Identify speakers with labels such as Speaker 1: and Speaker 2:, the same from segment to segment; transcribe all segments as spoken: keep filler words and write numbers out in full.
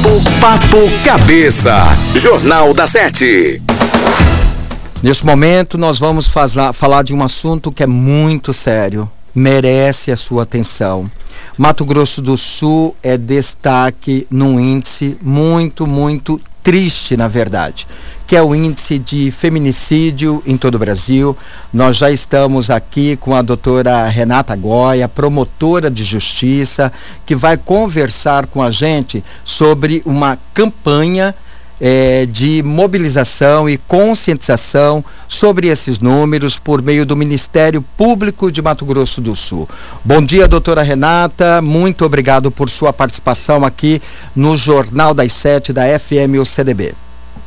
Speaker 1: O Papo Cabeça, Jornal da Sete.
Speaker 2: Neste momento nós vamos fazer, falar de um assunto que é muito sério, merece a sua atenção. Mato Grosso do Sul é destaque num índice muito, muito triste, na verdade, que é o índice de feminicídio em todo o Brasil. Nós já estamos aqui com a doutora Renata Goya, promotora de justiça, que vai conversar com a gente sobre uma campanha É, de mobilização e conscientização sobre esses números por meio do Ministério Público de Mato Grosso do Sul. Bom dia, doutora Renata, muito obrigado por sua participação aqui no Jornal das Sete da F M U C D B.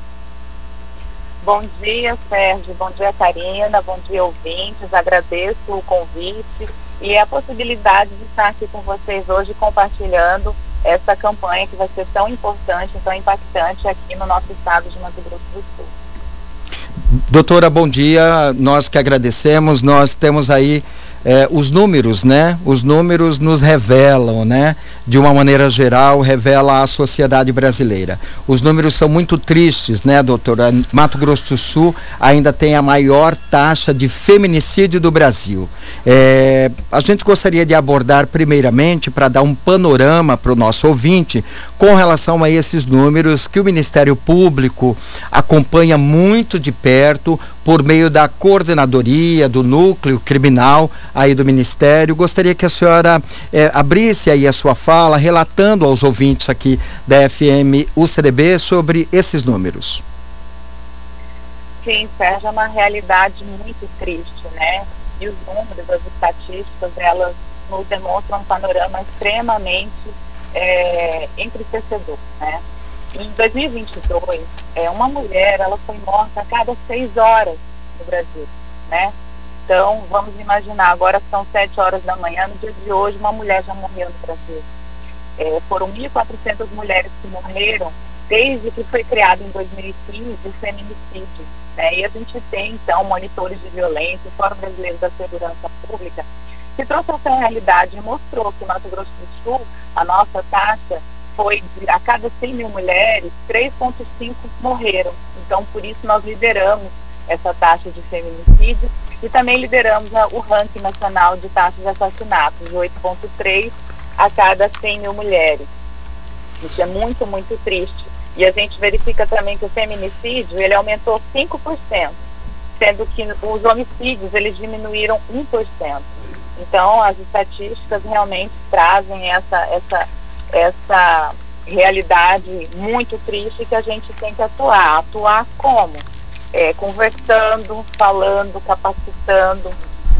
Speaker 3: Bom dia, Sérgio, bom dia, Karina, bom dia, ouvintes, agradeço o convite e a possibilidade de estar aqui com vocês hoje compartilhando essa campanha que vai ser tão importante, tão impactante aqui no nosso estado de Mato Grosso do Sul.
Speaker 2: Doutora, bom dia, nós que agradecemos, nós temos aí eh, os números, né? Os números nos revelam, né? De uma maneira geral, revela a sociedade brasileira. Os números são muito tristes, né, doutora? Mato Grosso do Sul ainda tem a maior taxa de feminicídio do Brasil. É, a gente gostaria de abordar primeiramente, para dar um panorama para o nosso ouvinte, com relação a esses números que o Ministério Público acompanha muito de perto, por meio da coordenadoria, do núcleo criminal aí do Ministério. Gostaria que a senhora é, abrisse aí a sua fala, relatando aos ouvintes aqui da F M U C D B sobre esses números.
Speaker 3: Sim, Sérgio, é uma realidade muito triste, né? E os números, as estatísticas, elas nos demonstram um panorama extremamente é, entristecedor, né? Em dois mil e vinte e dois, é, uma mulher ela foi morta a cada seis horas no Brasil, né? Então, vamos imaginar, agora são sete horas da manhã, no dia de hoje, uma mulher já morreu no Brasil. É, foram mil e quatrocentas mulheres que morreram desde que foi criado em dois mil e quinze o feminicídio, né? E a gente tem, então, monitores de violência, o Fórum Brasileiro da Segurança Pública, que trouxe essa realidade e mostrou que Mato Grosso do Sul, a nossa taxa foi de, a cada cem mil mulheres, três vírgula cinco morreram. Então, por isso, nós lideramos essa taxa de feminicídio e também lideramos a, o ranking nacional de taxas de assassinatos, de oito vírgula três a cada cem mil mulheres. Isso é muito, muito triste. E a gente verifica também que o feminicídio, ele aumentou cinco por cento, sendo que os homicídios, eles diminuíram um por cento. Então, as estatísticas realmente trazem essa... essa essa realidade muito triste que a gente tem que atuar. Atuar como? É, conversando, falando, capacitando.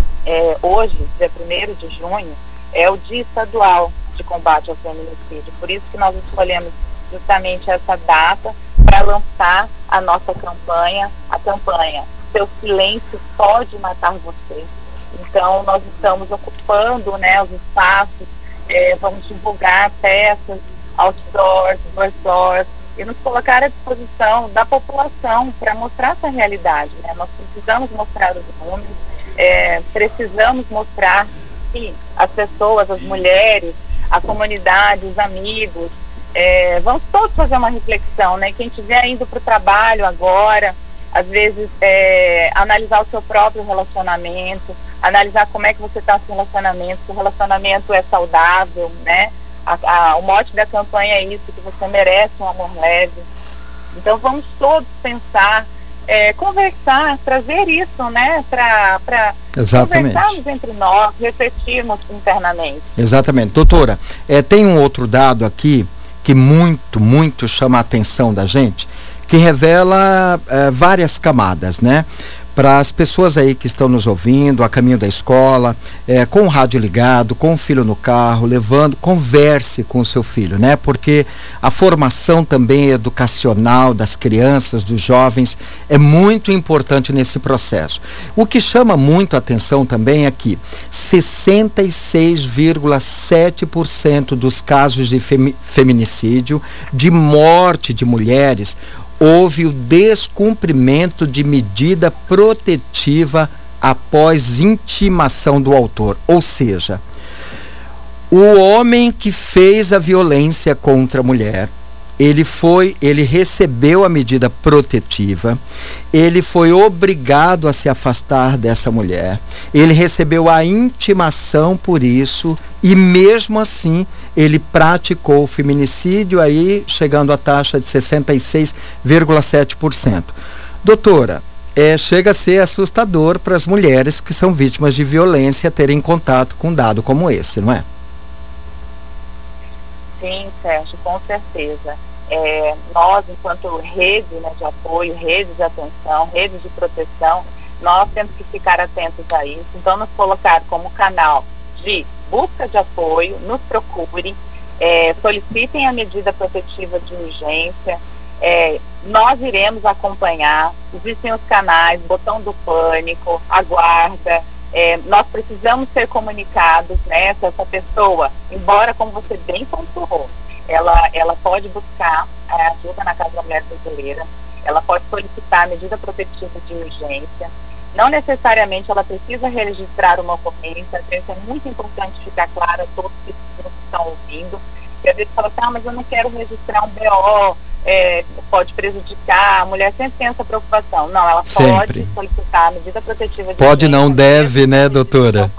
Speaker 3: É, hoje, dia primeiro de junho, é o Dia Estadual de Combate ao Feminicídio. Por isso que nós escolhemos justamente essa data para lançar a nossa campanha, a campanha Seu Silêncio Pode Matar Você. Então, nós estamos ocupando, né, os espaços. É, vamos divulgar peças, outdoors, doors, e nos colocar à disposição da população para mostrar essa realidade, né? Nós precisamos mostrar os números, é, precisamos mostrar que as pessoas, as mulheres, a comunidade, os amigos, é, vamos todos fazer uma reflexão, né? Quem estiver indo para o trabalho agora, às vezes é, analisar o seu próprio relacionamento, analisar como é que você está no relacionamento, se o relacionamento é saudável, né? A, a, o mote da campanha é isso, que você merece um amor leve. Então vamos todos pensar, é, conversar, trazer isso, né? Para conversarmos entre nós, refletirmos internamente.
Speaker 2: Exatamente. Doutora, é, tem um outro dado aqui que muito, muito chama a atenção da gente, que revela é, várias camadas, né? Para as pessoas aí que estão nos ouvindo, a caminho da escola, é, com o rádio ligado, com o filho no carro, levando, converse com o seu filho, né? Porque a formação também educacional das crianças, dos jovens, é muito importante nesse processo. O que chama muito a atenção também é que sessenta e seis vírgula sete por cento dos casos de femi- feminicídio, de morte de mulheres, houve o descumprimento de medida protetiva após intimação do autor. Ou seja, o homem que fez a violência contra a mulher, ele foi, ele recebeu a medida protetiva, ele foi obrigado a se afastar dessa mulher, ele recebeu a intimação por isso e mesmo assim ele praticou o feminicídio, aí chegando à taxa de sessenta e seis vírgula sete por cento. Doutora, é, chega a ser assustador para as mulheres que são vítimas de violência terem contato com um dado como esse, não é?
Speaker 3: Sim, Sérgio, com certeza. É, nós, enquanto rede, né, de apoio, rede de atenção, rede de proteção, nós temos que ficar atentos a isso. Então, nos colocar como canal de busca de apoio, nos procurem, é, solicitem a medida protetiva de urgência, é, nós iremos acompanhar, existem os canais, botão do pânico, a guarda, é, nós precisamos ser comunicados, né, se essa pessoa, embora, como você bem pontuou, ela, ela pode buscar a ajuda na Casa da Mulher Brasileira, ela pode solicitar a medida protetiva de urgência, não necessariamente ela precisa registrar uma ocorrência, isso é muito importante ficar claro a todos que estão ouvindo, que às vezes fala assim, ah, mas eu não quero registrar um B O, é, pode prejudicar, a mulher sempre tem essa preocupação. Não, ela
Speaker 2: sempre
Speaker 3: pode solicitar a medida protetiva de
Speaker 2: Pode
Speaker 3: urgência,
Speaker 2: não deve, né, doutora?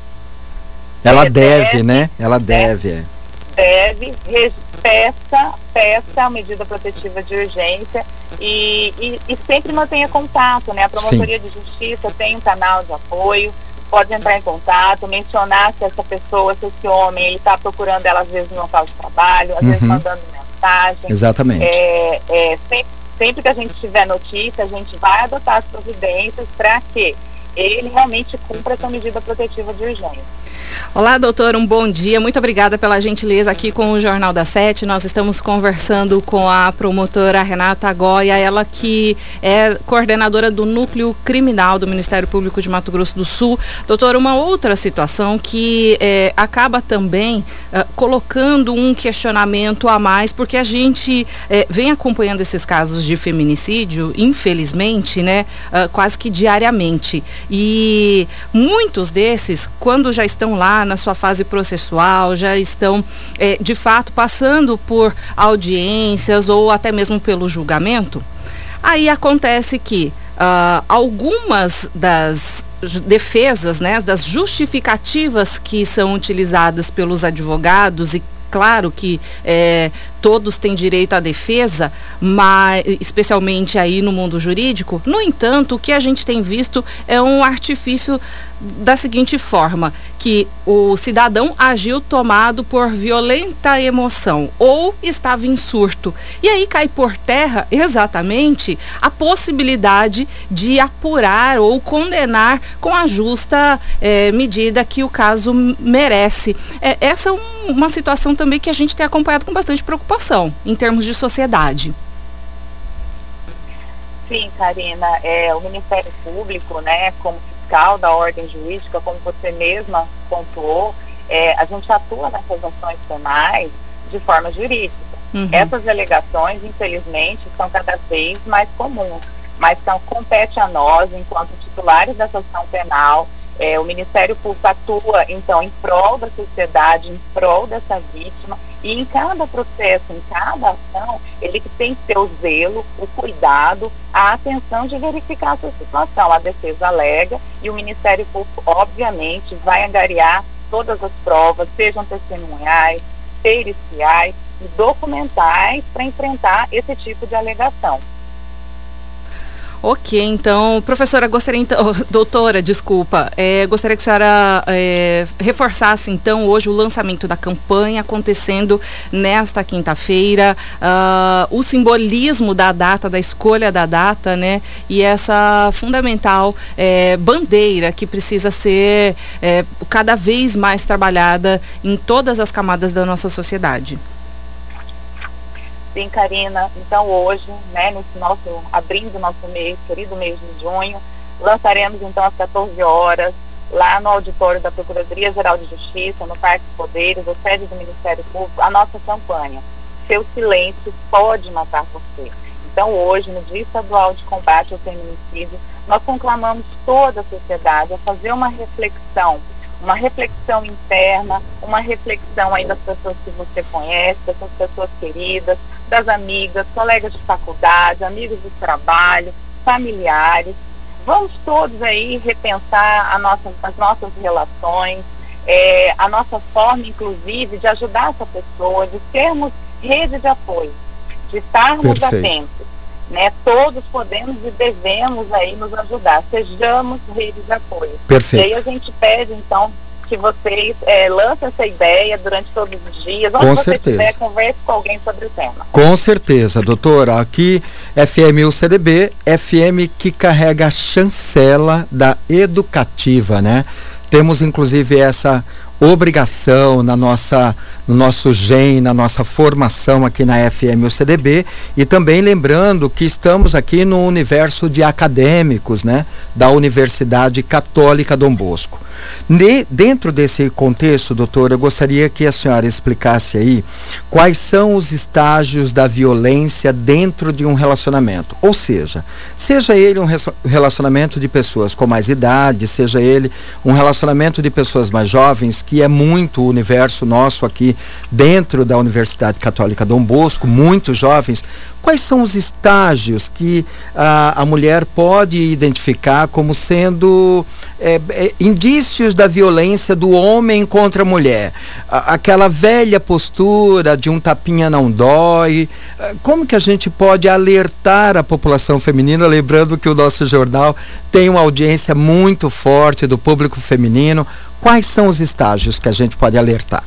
Speaker 2: Ela
Speaker 3: é,
Speaker 2: deve,
Speaker 3: deve,
Speaker 2: né? Ela deve.
Speaker 3: Deve, res, peça, peça a medida protetiva de urgência e, e, e sempre mantenha contato, né? A Promotoria Sim. de Justiça tem um canal de apoio, pode entrar em contato, mencionar se essa pessoa, se esse homem, ele está procurando ela às vezes no local de trabalho, às uhum. vezes mandando mensagem.
Speaker 2: Exatamente.
Speaker 3: É, é, sempre, sempre que a gente tiver notícia, a gente vai adotar as providências para que ele realmente cumpra essa medida protetiva de urgência.
Speaker 4: Olá, doutora, um bom dia. Muito obrigada pela gentileza aqui com o Jornal da Sete. Nós estamos conversando com a promotora Renata Goya, ela que é coordenadora do Núcleo Criminal do Ministério Público de Mato Grosso do Sul. Doutora, uma outra situação que é, acaba também é, colocando um questionamento a mais, porque a gente é, vem acompanhando esses casos de feminicídio, infelizmente, né, é, quase que diariamente. E muitos desses, quando já estão lá na sua fase processual, já estão é, de fato passando por audiências ou até mesmo pelo julgamento, aí acontece que uh, algumas das defesas, né, das justificativas que são utilizadas pelos advogados, e claro que é, todos têm direito à defesa, mas especialmente aí no mundo jurídico, no entanto, o que a gente tem visto é um artifício da seguinte forma, que o cidadão agiu tomado por violenta emoção ou estava em surto. E aí cai por terra exatamente a possibilidade de apurar ou condenar com a justa eh, medida que o caso merece. É, essa é um, uma situação também que a gente tem acompanhado com bastante preocupação em termos de sociedade.
Speaker 3: Sim, Karina, é, o Ministério Público, né, como fiscal da ordem jurídica, como você mesma pontuou, é, a gente atua nessas ações penais de forma jurídica. Uhum. Essas alegações, infelizmente, são cada vez mais comuns, mas então, compete a nós, enquanto titulares dessa ação penal, é, o Ministério Público atua, então, em prol da sociedade, em prol dessa vítima, e em cada processo, em cada ação, ele que tem que ter o zelo, o cuidado, a atenção de verificar essa situação. A defesa alega e o Ministério Público, obviamente, vai angariar todas as provas, sejam testemunhais, periciais e documentais, para enfrentar esse tipo de alegação.
Speaker 4: Ok, então, professora, gostaria então, doutora, desculpa, é, gostaria que a senhora é, reforçasse então hoje o lançamento da campanha acontecendo nesta quinta-feira, uh, o simbolismo da data, da escolha da data, né, e essa fundamental é, bandeira que precisa ser é, cada vez mais trabalhada em todas as camadas da nossa sociedade.
Speaker 3: Sim, Karina. Então hoje, né, nesse nosso, abrindo o nosso mês, querido mês de junho, lançaremos então às quatorze horas, lá no auditório da Procuradoria-Geral de Justiça, no Parque dos Poderes, a sede do Ministério Público, a nossa campanha. Seu silêncio pode matar você. Então hoje, no Dia Estadual de Combate ao Feminicídio, nós conclamamos toda a sociedade a fazer uma reflexão. uma reflexão interna, uma reflexão aí das pessoas que você conhece, dessas pessoas queridas, das amigas, colegas de faculdade, amigos de trabalho, familiares. Vamos todos aí repensar a nossa, as nossas relações, é, a nossa forma, inclusive, de ajudar essa pessoa, de sermos rede de apoio, de estarmos
Speaker 2: Perfeito.
Speaker 3: atentos, né? Todos podemos e devemos aí nos ajudar, sejamos rede de apoio.
Speaker 2: Perfeito.
Speaker 3: E aí a gente pede, então, que vocês é, lancem essa ideia durante todos os dias.
Speaker 2: Com
Speaker 3: Onde você
Speaker 2: certeza.
Speaker 3: estiver, converse com alguém sobre o tema.
Speaker 2: Com certeza, doutora. Aqui, F M U C D B, F M que carrega a chancela da educativa, né? Temos, inclusive, essa obrigação na nossa, no nosso G E M, na nossa formação aqui na F M U C D B, e também lembrando que estamos aqui no universo de acadêmicos, né, da Universidade Católica Dom Bosco. Ne, dentro desse contexto, doutora, eu gostaria que a senhora explicasse aí quais são os estágios da violência dentro de um relacionamento. Ou seja, seja ele um relacionamento de pessoas com mais idade, seja ele um relacionamento de pessoas mais jovens, que é muito o universo nosso aqui dentro da Universidade Católica Dom Bosco, muitos jovens. Quais são os estágios que a, a mulher pode identificar como sendo é, é, indícios da violência do homem contra a mulher? A, aquela velha postura de um tapinha não dói. Como que a gente pode alertar a população feminina, lembrando que o nosso jornal tem uma audiência muito forte do público feminino? Quais são os estágios que a gente pode alertar?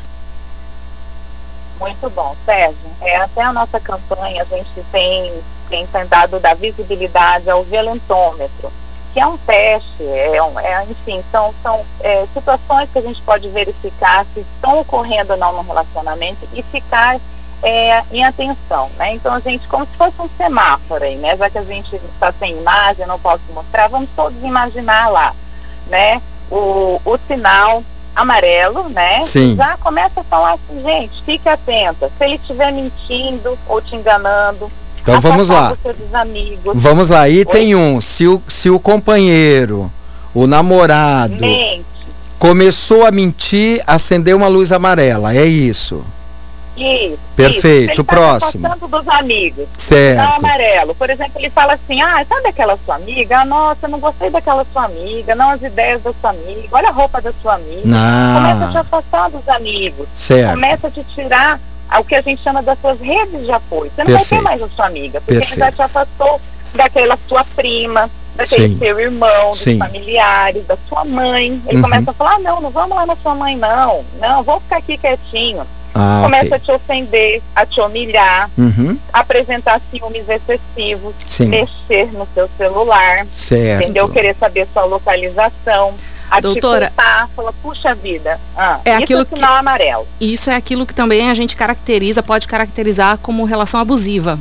Speaker 3: Muito bom, Sérgio. É, até a nossa campanha a gente tem, tem dado da visibilidade ao violentômetro, que é um teste, é, um, é, enfim, são, são é, situações que a gente pode verificar se estão ocorrendo ou não no relacionamento e ficar é, em atenção, né? Então a gente, como se fosse um semáforo aí, né? Já que a gente está sem imagem, eu não posso mostrar, vamos todos imaginar lá, né? O, o sinal amarelo, né?
Speaker 2: Sim.
Speaker 3: Já começa a falar assim, gente, fique atenta. Se ele estiver mentindo ou te enganando,
Speaker 2: então vamos lá.
Speaker 3: você dos amigos.
Speaker 2: Vamos lá. Item um. Se o, se o companheiro, o namorado,
Speaker 3: mente,
Speaker 2: começou a mentir, acendeu uma luz amarela. É isso.
Speaker 3: Isso.
Speaker 2: Perfeito.
Speaker 3: Isso. Ele
Speaker 2: Próximo.
Speaker 3: Tá passando dos amigos.
Speaker 2: Certo.
Speaker 3: Sinal amarelo. Por exemplo, ele fala assim, ah, sabe aquela sua amiga? Ah, nossa, eu não gostei daquela sua amiga. Não as ideias da sua amiga. Olha a roupa da sua amiga.
Speaker 2: Não.
Speaker 3: Começa a te afastar dos amigos.
Speaker 2: Certo.
Speaker 3: Começa a te tirar o que a gente chama das suas redes de apoio. Você não
Speaker 2: Perfeito.
Speaker 3: vai ter mais a sua amiga, porque
Speaker 2: Perfeito.
Speaker 3: ele já te afastou daquela sua prima, daquele
Speaker 2: Sim.
Speaker 3: seu irmão, dos
Speaker 2: Sim.
Speaker 3: familiares, da sua mãe. Ele
Speaker 2: Uhum.
Speaker 3: começa a falar, ah, não, não vamos lá na sua mãe, não. Não, vamos ficar aqui quietinho.
Speaker 2: Ah,
Speaker 3: Começa
Speaker 2: ok.
Speaker 3: a te ofender, a te humilhar,
Speaker 2: Uhum.
Speaker 3: apresentar ciúmes excessivos,
Speaker 2: Sim.
Speaker 3: mexer no seu celular,
Speaker 2: Certo.
Speaker 3: entendeu? Querer saber sua localização, a
Speaker 4: Doutora,
Speaker 3: te culpar, falar, puxa vida, ah,
Speaker 4: é
Speaker 3: isso
Speaker 4: aquilo
Speaker 3: é sinal amarelo.
Speaker 4: Isso é aquilo que também a gente caracteriza, pode caracterizar como relação abusiva.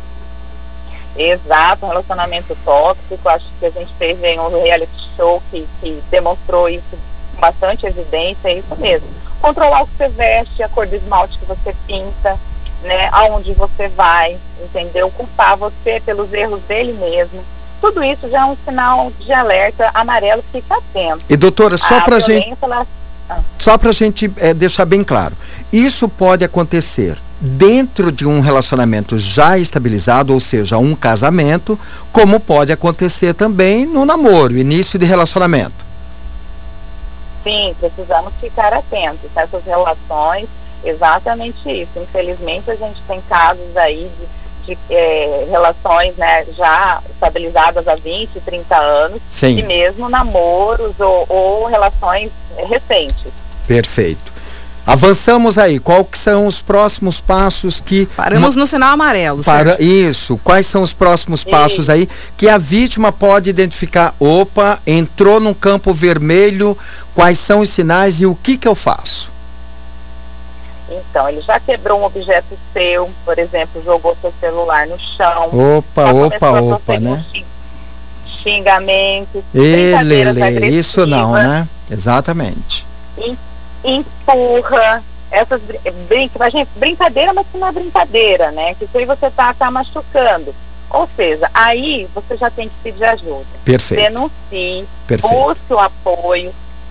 Speaker 3: Exato, um relacionamento tóxico. Acho que a gente teve aí um reality show que, que demonstrou isso com bastante evidência, é isso mesmo. Controlar o que você veste, a cor do esmalte que você pinta, né, aonde você vai, entendeu? Culpar você pelos erros dele mesmo. Tudo isso já é um sinal de alerta amarelo, fica atento.
Speaker 2: E doutora, só
Speaker 3: A
Speaker 2: pra
Speaker 3: violência,
Speaker 2: gente,
Speaker 3: ela...
Speaker 2: só pra gente é, deixar bem claro, isso pode acontecer dentro de um relacionamento já estabilizado, ou seja, um casamento, como pode acontecer também no namoro, início de relacionamento.
Speaker 3: Sim, precisamos ficar atentos nessas relações, exatamente isso. Infelizmente a gente tem casos aí de, de é, relações, né, já estabilizadas há vinte, trinta anos,
Speaker 2: Sim.
Speaker 3: e mesmo namoros ou, ou relações recentes.
Speaker 2: Perfeito. Avançamos aí, quais são os próximos passos que...
Speaker 4: Paramos no sinal amarelo,
Speaker 2: Para,
Speaker 4: certo?
Speaker 2: isso, quais são os próximos passos aí que a vítima pode identificar? Opa, entrou num campo vermelho, quais são os sinais e o que que eu faço?
Speaker 3: Então, ele já quebrou um objeto seu, por exemplo, jogou seu celular no chão.
Speaker 2: Opa,
Speaker 3: já
Speaker 2: opa,
Speaker 3: começou a
Speaker 2: opa,
Speaker 3: proferir
Speaker 2: né?
Speaker 3: xing- Xingamentos,
Speaker 2: Ele,
Speaker 3: brincadeiras
Speaker 2: ele, isso não,
Speaker 3: agressivas.
Speaker 2: né? Exatamente.
Speaker 3: em- empurra, essas brin brinca, gente, brincadeira, mas que não é brincadeira, né? Que isso aí você tá, tá machucando. Ou seja, aí você já tem que pedir ajuda.
Speaker 2: Perfeito.
Speaker 3: Denuncie,
Speaker 2: Perfeito.
Speaker 3: busque o apoio,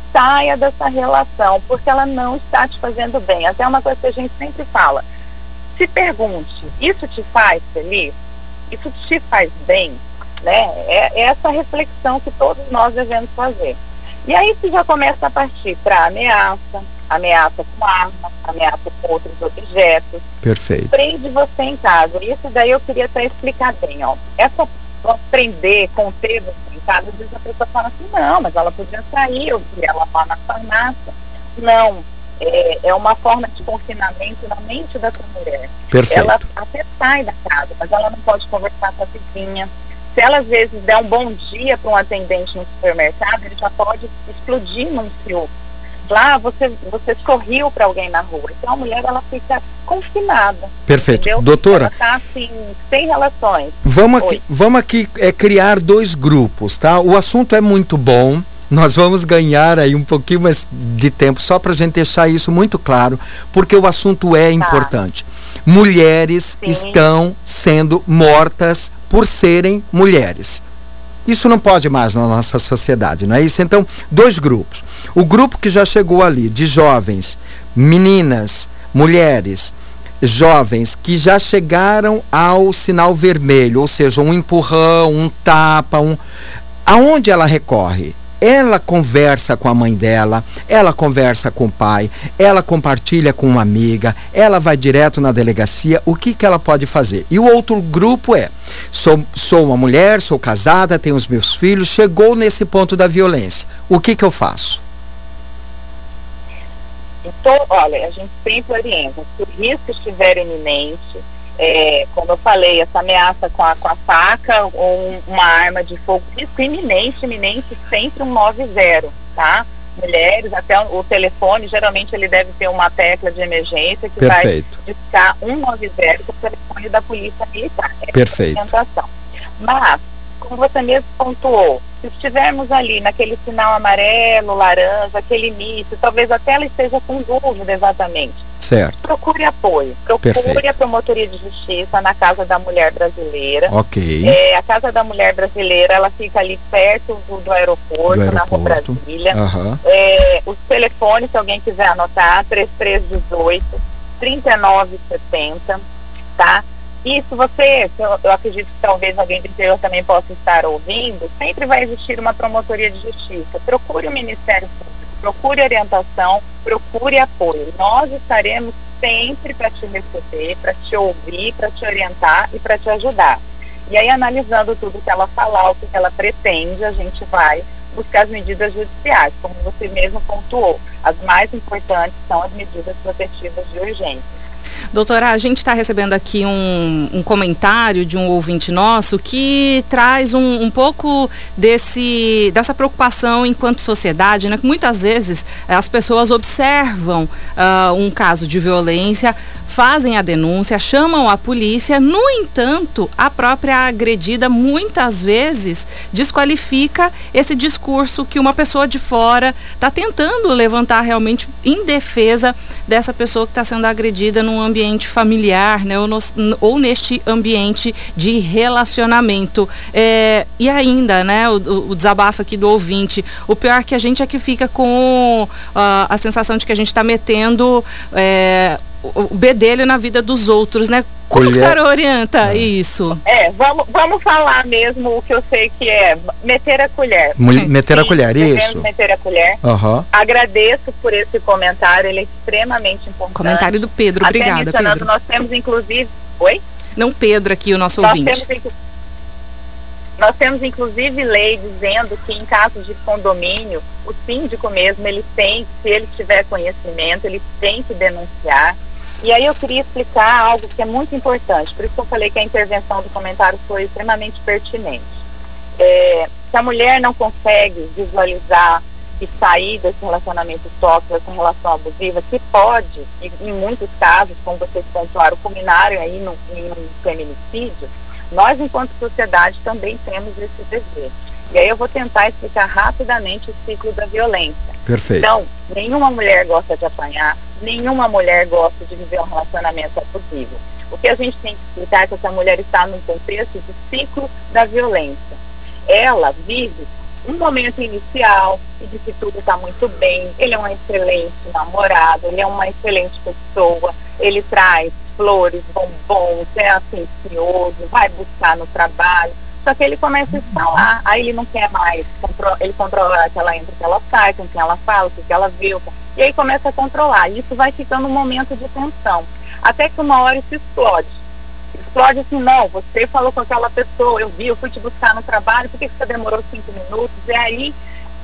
Speaker 3: saia dessa relação, porque ela não está te fazendo bem. Até uma coisa que a gente sempre fala, se pergunte, isso te faz feliz? Isso te faz bem? Né? É, é essa reflexão que todos nós devemos fazer. E aí você já começa a partir para ameaça, ameaça com arma, ameaça com outros objetos.
Speaker 2: Perfeito. Prende
Speaker 3: você em casa. Isso daí eu queria até explicar bem, ó. Essa prender, conter você em casa, às vezes a pessoa fala assim, não, mas ela podia sair, eu vi ela lá na farmácia. Não, é, é uma forma de confinamento na mente dessa mulher.
Speaker 2: Perfeito.
Speaker 3: Ela até sai da casa, mas ela não pode conversar com a vizinha. Se ela às vezes der um bom dia para um atendente no supermercado, ele já pode explodir num ciúme. Lá você, você sorriu para alguém na rua. Então a mulher, ela fica confinada.
Speaker 2: Perfeito.
Speaker 3: Entendeu?
Speaker 2: Doutora,
Speaker 3: ela está assim, sem relações.
Speaker 2: Vamos aqui, vamos aqui é, criar dois grupos, tá? O assunto é muito bom. Nós vamos ganhar aí um pouquinho mais de tempo só para a gente deixar isso muito claro, porque o assunto é importante. Tá. Mulheres Sim. estão sendo mortas por serem mulheres. Isso não pode mais na nossa sociedade, não é isso? Então, dois grupos. O grupo que já chegou ali, de jovens, meninas, mulheres, jovens, que já chegaram ao sinal vermelho, ou seja, um empurrão, um tapa, um... aonde ela recorre? Ela conversa com a mãe dela, ela conversa com o pai, ela compartilha com uma amiga, ela vai direto na delegacia, o que que ela pode fazer? E o outro grupo é, sou, sou uma mulher, sou casada, tenho os meus filhos, chegou nesse ponto da violência, o que que eu faço?
Speaker 3: Então, olha, a gente sempre orienta, se o risco estiver iminente, É, como eu falei, essa ameaça com a, com a faca ou um, uma arma de fogo, risco iminente, iminente, sempre um nove zero, tá? Mulheres, até o, o telefone, geralmente ele deve ter uma tecla de emergência que
Speaker 2: Perfeito.
Speaker 3: vai discar um nove zero, que é o telefone da polícia militar. É
Speaker 2: Perfeito.
Speaker 3: A Mas, como você mesmo pontuou, se estivermos ali naquele sinal amarelo, laranja, aquele início, talvez até ela esteja com dúvida exatamente.
Speaker 2: Certo.
Speaker 3: Procure apoio. Procure
Speaker 2: Perfeito.
Speaker 3: a Promotoria de Justiça na Casa da Mulher Brasileira.
Speaker 2: Ok.
Speaker 3: É, a Casa da Mulher Brasileira, ela fica ali perto do, do, aeroporto,
Speaker 2: do aeroporto,
Speaker 3: na Rua Brasília.
Speaker 2: Uhum.
Speaker 3: É, os telefones, se alguém quiser anotar, três três um oito, três nove sete zero, tá? E se você, eu, eu acredito que talvez alguém do interior também possa estar ouvindo, sempre vai existir uma Promotoria de Justiça. Procure o Ministério Público, procure orientação, procure apoio. Nós estaremos sempre para te receber, para te ouvir, para te orientar e para te ajudar. E aí, analisando tudo que ela falar, o que ela pretende, a gente vai buscar as medidas judiciais, como você mesmo pontuou. As mais importantes são as medidas protetivas de urgência.
Speaker 4: Doutora, a gente está recebendo aqui um, um comentário de um ouvinte nosso que traz um, um pouco desse, dessa preocupação enquanto sociedade, né? Que muitas vezes as pessoas observam uh, um caso de violência, fazem a denúncia, chamam a polícia, no entanto, a própria agredida muitas vezes desqualifica esse discurso que uma pessoa de fora está tentando levantar realmente em defesa dessa pessoa que está sendo agredida num ambiente familiar, né, ou, no, ou neste ambiente de relacionamento. É, e ainda, né, o, o desabafo aqui do ouvinte, o pior que a gente é que fica com uh, a sensação de que a gente está metendo é, o bedelho na vida dos outros, né? Como Colher... que a senhora orienta é. isso?
Speaker 3: É, vamos, vamos falar mesmo o que eu sei que é meter a colher.
Speaker 2: Mul- meter Sim, a colher, isso.
Speaker 3: Meter a colher.
Speaker 2: Uhum.
Speaker 3: Agradeço por esse comentário, ele é extremamente importante.
Speaker 4: Comentário do Pedro,
Speaker 3: Até
Speaker 4: obrigada, Pedro.
Speaker 3: Nós temos inclusive... Oi?
Speaker 4: Não, Pedro aqui, o nosso
Speaker 3: nós
Speaker 4: ouvinte.
Speaker 3: Temos, nós temos inclusive lei dizendo que em caso de condomínio, o síndico mesmo, ele tem, se ele tiver conhecimento, ele tem que denunciar. E aí eu queria explicar algo que é muito importante, por isso que eu falei que a intervenção do comentário foi extremamente pertinente. É, se a mulher não consegue visualizar e sair desse relacionamento tóxico, dessa relação abusiva, que pode, e, em muitos casos, como vocês pontuaram, culminarem aí num, em um feminicídio, nós, enquanto sociedade, também temos esse dever. E aí eu vou tentar explicar rapidamente o ciclo da violência.
Speaker 2: Perfeito.
Speaker 3: Então, nenhuma mulher gosta de apanhar, nenhuma mulher gosta de viver um relacionamento abusivo. O que a gente tem que explicar é que essa mulher está num contexto de ciclo da violência. Ela vive um momento inicial e de que tudo está muito bem, ele é um excelente namorado, ele é uma excelente pessoa, ele traz flores, bombons, é atencioso, vai buscar no trabalho, só que ele começa a instalar, aí ele não quer mais, contro- ele controla que ela entra, que ela sai, com quem ela fala, o que ela viu, e aí começa a controlar, e isso vai ficando um momento de tensão, até que uma hora isso explode. Explode assim, não, você falou com aquela pessoa, eu vi, eu fui te buscar no trabalho, por que você demorou cinco minutos? E aí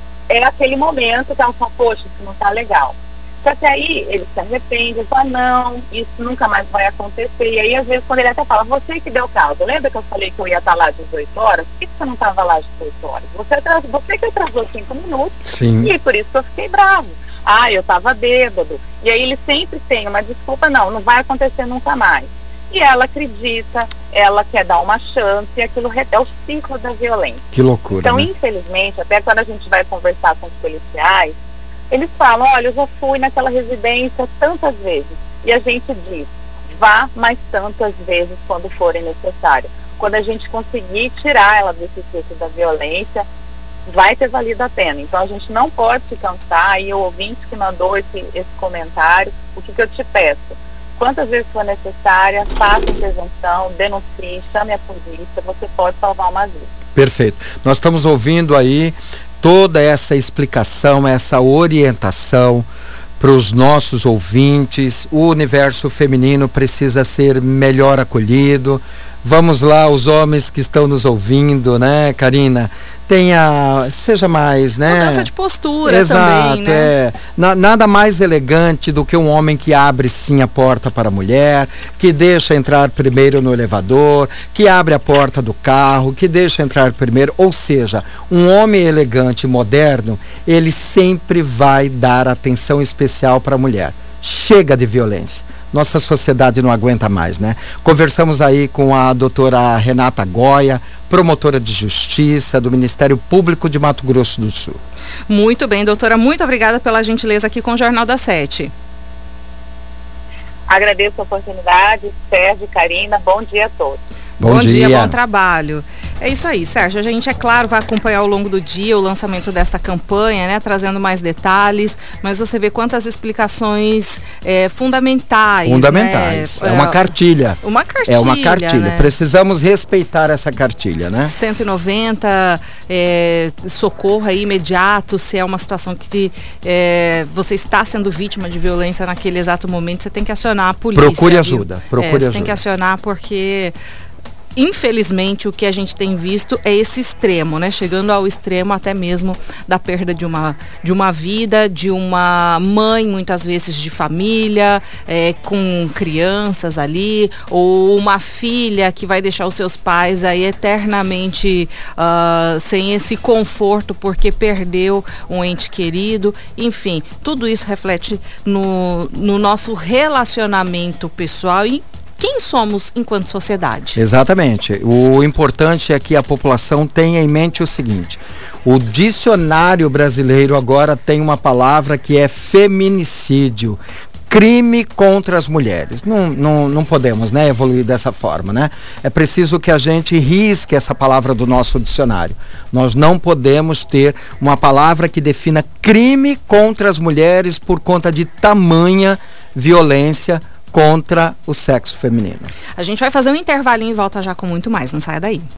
Speaker 3: é aquele momento que ela fala, poxa, isso não tá legal. Só que aí ele se arrepende, fala, não, isso nunca mais vai acontecer. E aí, às vezes, quando ele até fala, você que deu causa, lembra que eu falei que eu ia estar lá às dezoito horas? Por que você não estava lá às dezoito horas? Você, atrasou, você que atrasou cinco minutos.
Speaker 2: Sim.
Speaker 3: E por isso que eu fiquei bravo. Ah, eu estava bêbado. E aí ele sempre tem uma desculpa, não, não vai acontecer nunca mais. E ela acredita, ela quer dar uma chance, e aquilo é o ciclo da violência.
Speaker 2: Que loucura,
Speaker 3: Então,
Speaker 2: né?
Speaker 3: infelizmente, até quando a gente vai conversar com os policiais, eles falam, olha, eu já fui naquela residência tantas vezes. E a gente diz, vá mais tantas vezes quando forem necessário. Quando a gente conseguir tirar ela desse ciclo da violência, vai ter valido a pena. Então, a gente não pode se cansar, e o ouvinte que mandou esse, esse comentário, o que, que eu te peço? Quantas vezes for necessária, faça intervenção, denuncie, chame a polícia, você pode salvar uma vida.
Speaker 2: Perfeito. Nós estamos ouvindo aí toda essa explicação, essa orientação para os nossos ouvintes. O universo feminino precisa ser melhor acolhido. Vamos lá, os homens que estão nos ouvindo, né, Karina? Tenha, seja mais, né?
Speaker 4: Mudança de postura.
Speaker 2: Exato,
Speaker 4: também, né?
Speaker 2: é. Na, nada mais elegante do que um homem que abre sim a porta para a mulher, que deixa entrar primeiro no elevador, que abre a porta do carro, que deixa entrar primeiro. Ou seja, um homem elegante e moderno, ele sempre vai dar atenção especial para a mulher. Chega de violência. Nossa sociedade não aguenta mais, né? Conversamos aí com a doutora Renata Goya, promotora de justiça do Ministério Público de Mato Grosso do Sul.
Speaker 4: Muito bem, doutora, muito obrigada pela gentileza aqui com o Jornal da Sete.
Speaker 3: Agradeço a oportunidade, Sérgio e Karina, bom dia a todos.
Speaker 2: Bom,
Speaker 4: bom
Speaker 2: dia.
Speaker 4: dia, bom trabalho. É isso aí, Sérgio. A gente, é claro, vai acompanhar ao longo do dia o lançamento desta campanha, né? Trazendo mais detalhes, mas você vê quantas explicações é, fundamentais.
Speaker 2: Fundamentais.
Speaker 4: Né?
Speaker 2: É uma cartilha.
Speaker 4: Uma cartilha.
Speaker 2: É uma cartilha.
Speaker 4: Né?
Speaker 2: Precisamos respeitar essa cartilha, né?
Speaker 4: cento e noventa, é, socorro aí imediato, se é uma situação que é, você está sendo vítima de violência naquele exato momento, você tem que acionar a polícia.
Speaker 2: Procure ajuda. Procure
Speaker 4: é, você
Speaker 2: ajuda.
Speaker 4: tem que acionar porque... Infelizmente, o que a gente tem visto é esse extremo, né? Chegando ao extremo até mesmo da perda de uma, de uma vida, de uma mãe, muitas vezes de família, é, com crianças ali, ou uma filha que vai deixar os seus pais aí eternamente uh, sem esse conforto porque perdeu um ente querido. Enfim, tudo isso reflete no, no nosso relacionamento pessoal e quem somos enquanto sociedade.
Speaker 2: Exatamente. O importante é que a população tenha em mente o seguinte: o dicionário brasileiro agora tem uma palavra que é feminicídio. Crime contra as mulheres. Não, não, não podemos, né, evoluir dessa forma, né? É preciso que a gente risque essa palavra do nosso dicionário. Nós não podemos ter uma palavra que defina crime contra as mulheres por conta de tamanha violência contra o sexo feminino.
Speaker 4: A gente vai fazer um intervalinho e volta já com muito mais, não saia daí.